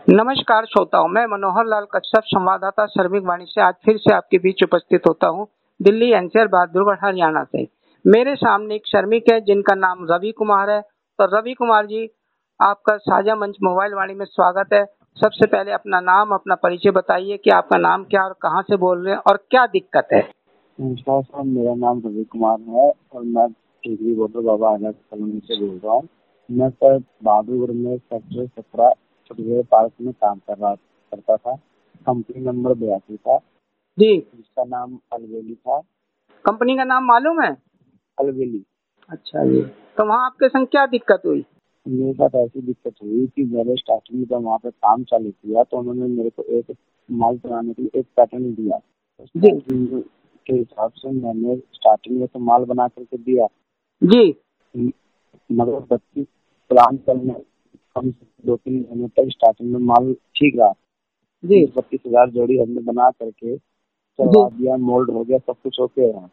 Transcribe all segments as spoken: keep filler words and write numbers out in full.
नमस्कार श्रोताओं, मैं मनोहर लाल कश्यप संवाददाता श्रमिक वाणी से आज फिर से आपके बीच उपस्थित होता हूं, दिल्ली एनसीआर बहादुरगढ़ हरियाणा से। मेरे सामने एक श्रमिक है जिनका नाम रवि कुमार है। तो रवि कुमार जी, आपका साझा मंच मोबाइल वाणी में स्वागत है। सबसे पहले अपना नाम, अपना परिचय बताइए कि आपका नाम क्या और कहाँ से बोल रहे हैं और क्या दिक्कत है। नमस्कार सर, मेरा नाम रवि कुमार है और मैं टिकरी बॉर्डर बाबा आजाद कॉलोनी से बोल रहा हूँ। मैं सर बहादुरगढ़ में सेक्टर सत्रह छोटे पार्क में काम कर रहा करता था। कंपनी नंबर बयासी था जी, जिसका नाम अलवेली था। कंपनी का नाम मालूम है? अलवेली। अच्छा जी, तो वहाँ आपके संग क्या दिक्कत हुई? मेरे साथ ऐसी दिक्कत हुई कि मैंने स्टार्टिंग में जब वहाँ पे काम चालू किया तो उन्होंने मेरे को एक माल बनाने के लिए एक पैटर्न दिया। जी पैटर्न के हिसाब से मैंने स्टार्टिंग में तो माल बना करके दिया, जी मगर बत्तीस प्लान करने कम से दो तीन महीने तक स्टार्टिंग में माल ठीक रहा। जी तीस बत्तीस हजार जोड़ी हमने बना करके चलवा जी दिया, मोल्ड हो गया, सब कुछ ओके रहा,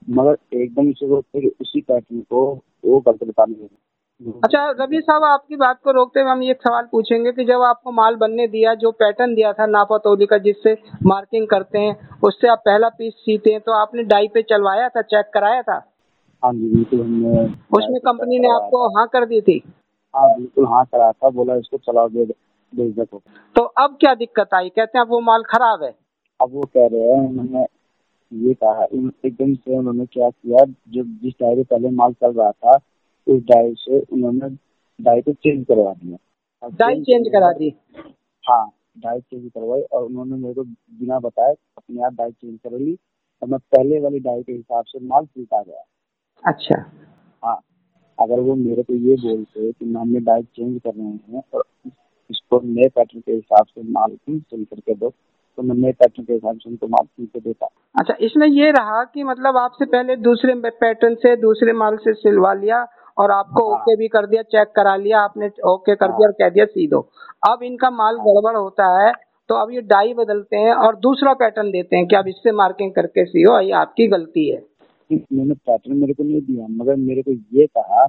मगर एकदम से वो फिर उसी पैटर्न को वो करके बताने लगे। अच्छा रवि साहब, आपकी बात को रोकते हुए हम एक सवाल पूछेंगे कि जब आपको माल बनने दिया, जो पैटर्न दिया था नापा तौली का जिससे मार्किंग करते हैं, उससे आप पहला पीस सीते हैं, तो आपने डाई पे चलवाया था, चेक कराया था? हाँ जी बिल्कुल, हमने उसमें कंपनी ने आपको हाँ कर दी थी? हाँ बिल्कुल हाँ करा था, बोला इसको चलाओ दे भेज दो। तो अब क्या दिक्कत आई? कहते हैं अब वो माल खराब है। अब वो कह रहे हैं, उन्होंने ये कहा इन- एकदम से उन्होंने क्या किया, जो जिस डाई पे पहले माल चल रहा था उस डाई से उन्होंने डाई को चेंज करवा दिया। अब डाई चेंज करा दी? हाँ, डाई चेंज करवाई और उन्होंने मेरे को बिना बताए अपने आप डाई चेंज कर ली और मैं पहले वाली डाई के हिसाब से माल सीता गया। अच्छा हाँ, अगर वो मेरे को ये बोलते कि हमने डाई चेंज कर रहे हैं और इसको नए पैटर्न के हिसाब से माल सिल करके दो, तो मैं नए पैटर्न के हिसाब से उनको माल सिल के देता। अच्छा, इसमें ये रहा कि मतलब आपसे पहले दूसरे पैटर्न से, दूसरे माल से सिलवा लिया और आपको हाँ ओके भी कर दिया, चेक करा लिया आपने, ओके कर दिया और कह दिया सी दो। अब इनका माल हाँ, गड़बड़ होता है तो अब ये डाई बदलते हैं और दूसरा पैटर्न देते हैं कि अब इससे मार्किंग करके सियो, ये आपकी गलती है। मैंने पैटर्न मेरे को नहीं दिया, मगर मेरे को ये कहा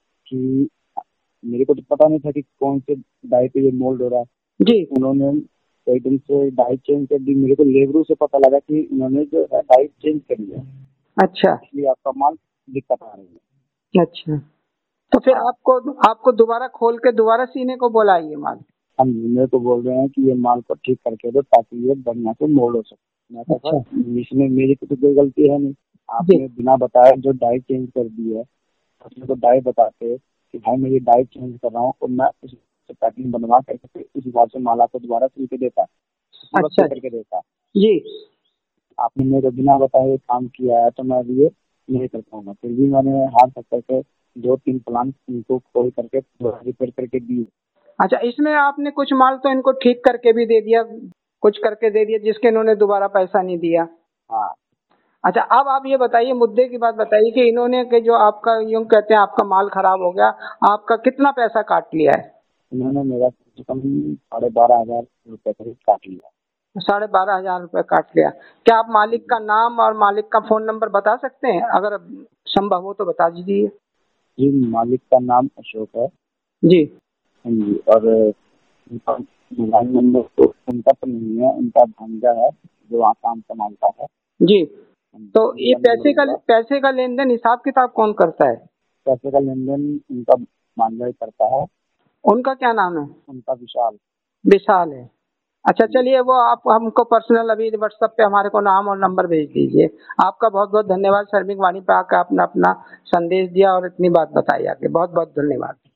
कि मेरे को तो पता नहीं था कि कौन से डाई पे ये मोल्ड हो रहा है। जी उन्होंने एकदम से डाई चेंज कर दी। मेरे को लेबरू से पता लगा कि उन्होंने जो है डाई चेंज कर दिया, अच्छा इसलिए आपका माल दिक्कत आ रही है। अच्छा, तो फिर हाँ, आपको आपको दोबारा खोल के दोबारा सीने को बोला ये माल? हम मेरे को बोल रहे हैं कि ये माल को ठीक करके दो ताकि ये बढ़िया से मोल्ड हो सके। मैं कहा अच्छा सर इसमें मेरी तो कोई गलती है नहीं, जी आपने बिना बताए जो डाई चेंज कर दी है। उसमें तो डाई बताते कि भाई मैं ये डाई चेंज कर रहा हूँ और मैं उस पैकिंग बनवा करके फिर उस हिसाब से माला को दोबारा सिल के देता, उसी वक्त अच्छा करके देता। जी आपने मेरे को बिना बताए काम किया है तो मैं अभी ये नहीं कर पाऊंगा। फिर भी मैंने हाथ तक करके दो तीन प्लान इनको खोल करके रिपेयर करके दी। अच्छा, इसमें आपने कुछ माल तो इनको ठीक करके भी दे दिया, कुछ करके दे दिया जिसके इन्होंने दोबारा पैसा नहीं दिया। हाँ, अच्छा, अब आप ये बताइए, मुद्दे की बात बताइए कि इन्होंने के जो आपका यूं कहते हैं आपका माल खराब हो गया, आपका कितना पैसा काट लिया है? उन्होंने मेरा कम से कम साढ़े बारह हजार रुपये करीब काट लिया। साढ़े बारह हजार रुपये काट लिया। क्या आप मालिक का नाम और मालिक का फोन नंबर बता सकते हैं? अगर संभव हो तो बता दीजिए। जी, मालिक का नाम अशोक है। जी हाँ जी, और उनका मोबाइल नंबर तो उनका तो नहीं है, उनका भांजा है जो वहाँ काम संभालता है। जी, तो ये उनका नंबर पैसे का होगा। पैसे का लेन देन हिसाब किताब कौन करता है? पैसे का लेन देन उनका भांजा ही करता है। उनका क्या नाम है? उनका विशाल। विशाल है। अच्छा चलिए, वो आप हमको पर्सनल अभी व्हाट्सएप पे हमारे को नाम और नंबर भेज दीजिए। आपका बहुत बहुत धन्यवाद, श्रमिक वाणी पे आकर आपने अपना संदेश दिया और इतनी बात बताई आके, बहुत बहुत धन्यवाद।